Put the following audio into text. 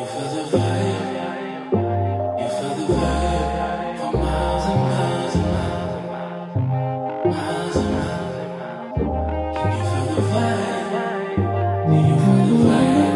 feel the vibe? You feel the vibe for miles and miles and miles and miles and miles. Can you feel the vibe? Do you feel the vibe?